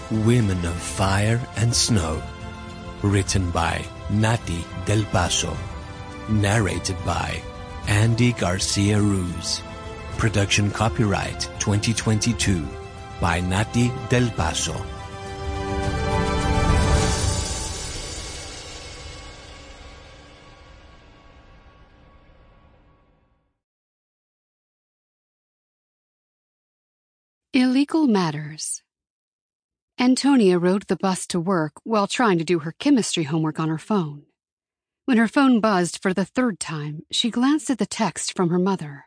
Women of Fire and Snow. Written by Nati Del Paso. Narrated by Andy Garcia Ruz. Production copyright 2022 by Nati Del Paso. Illegal Matters. Antonia rode the bus to work while trying to do her chemistry homework on her phone. When her phone buzzed for the third time, she glanced at the text from her mother.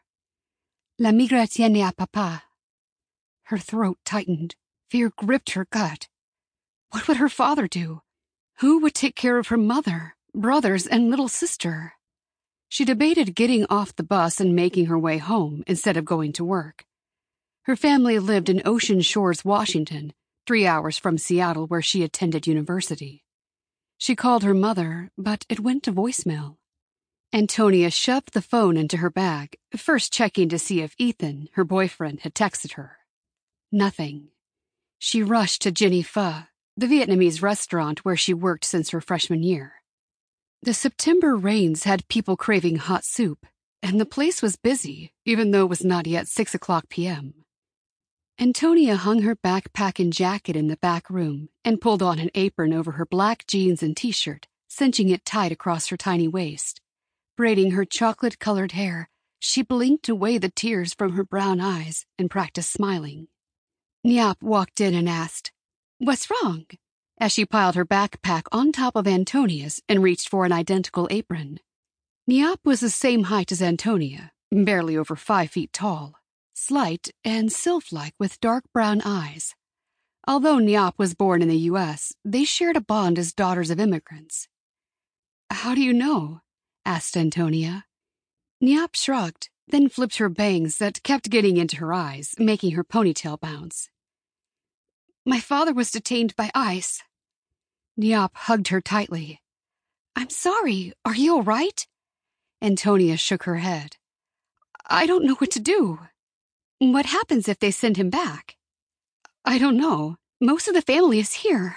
La migra tiene a papá. Her throat tightened. Fear gripped her gut. What would her father do? Who would take care of her mother, brothers, and little sister? She debated getting off the bus and making her way home instead of going to work. Her family lived in Ocean Shores, Washington, 3 hours from Seattle, where she attended university. She called her mother, but it went to voicemail. Antonia shoved the phone into her bag, first checking to see if Ethan, her boyfriend, had texted her. Nothing. She rushed to Jenny Pho, the Vietnamese restaurant where she worked since her freshman year. The September rains had people craving hot soup, and the place was busy, even though it was not yet 6 o'clock p.m. Antonia hung her backpack and jacket in the back room and pulled on an apron over her black jeans and t-shirt, cinching it tight across her tiny waist. Braiding her chocolate-colored hair, she blinked away the tears from her brown eyes and practiced smiling. Niap walked in and asked, "What's wrong?" as she piled her backpack on top of Antonia's and reached for an identical apron. Niap was the same height as Antonia, barely over 5 feet tall. Slight and sylph-like with dark brown eyes. Although Niap was born in the U.S., they shared a bond as daughters of immigrants. "How do you know?" asked Antonia. Niap shrugged, then flipped her bangs that kept getting into her eyes, making her ponytail bounce. "My father was detained by ICE." Niap hugged her tightly. "I'm sorry. Are you all right?" Antonia shook her head. "I don't know what to do." "What happens if they send him back?" "I don't know. Most of the family is here."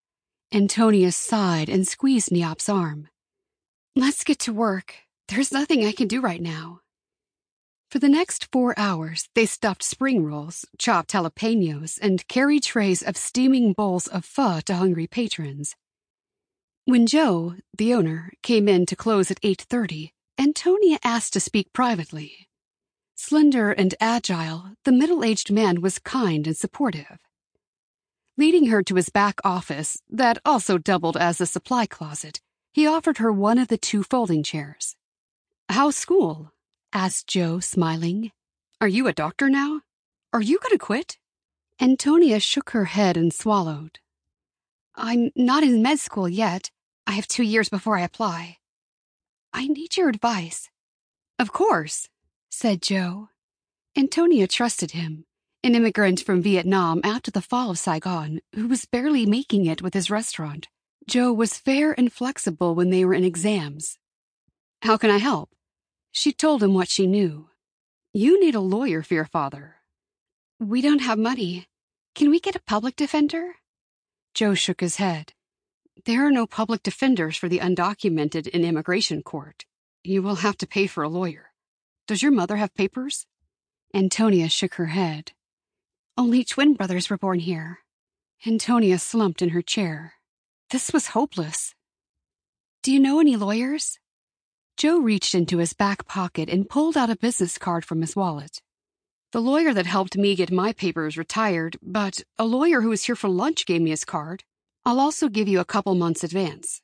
Antonia sighed and squeezed Niap's arm. "Let's get to work. There's nothing I can do right now." For the next 4 hours, they stuffed spring rolls, chopped jalapenos, and carried trays of steaming bowls of pho to hungry patrons. When Joe, the owner, came in to close at 8:30, Antonia asked to speak privately. Slender and agile, the middle-aged man was kind and supportive. Leading her to his back office, that also doubled as a supply closet, he offered her one of the 2 folding chairs. "How's school?" asked Joe, smiling. "Are you a doctor now? Are you going to quit?" Antonia shook her head and swallowed. "I'm not in med school yet. I have 2 years before I apply. I need your advice." "Of course," said Joe. Antonia trusted him, an immigrant from Vietnam after the fall of Saigon, who was barely making it with his restaurant. Joe was fair and flexible when they were in exams. "How can I help?" She told him what she knew. "You need a lawyer for your father." "We don't have money. Can we get a public defender?" Joe shook his head. "There are no public defenders for the undocumented in immigration court. You will have to pay for a lawyer. Does your mother have papers?" Antonia shook her head. "Only twin brothers were born here." Antonia slumped in her chair. This was hopeless. "Do you know any lawyers?" Joe reached into his back pocket and pulled out a business card from his wallet. "The lawyer that helped me get my papers retired, but a lawyer who was here for lunch gave me his card. I'll also give you a couple months' advance."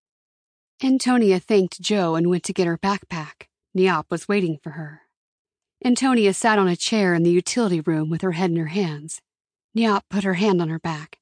Antonia thanked Joe and went to get her backpack. Niap was waiting for her. Antonia sat on a chair in the utility room with her head in her hands. Niap put her hand on her back.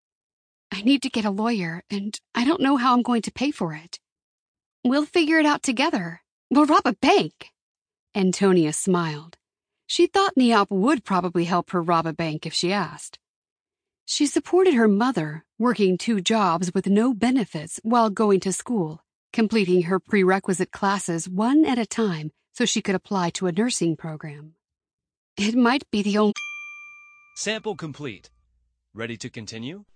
"I need to get a lawyer, and I don't know how I'm going to pay for it." "We'll figure it out together. We'll rob a bank." Antonia smiled. She thought Niap would probably help her rob a bank if she asked. She supported her mother, working 2 jobs with no benefits while going to school, completing her prerequisite classes one at a time so she could apply to a nursing program. It might be the only... Sample complete. Ready to continue?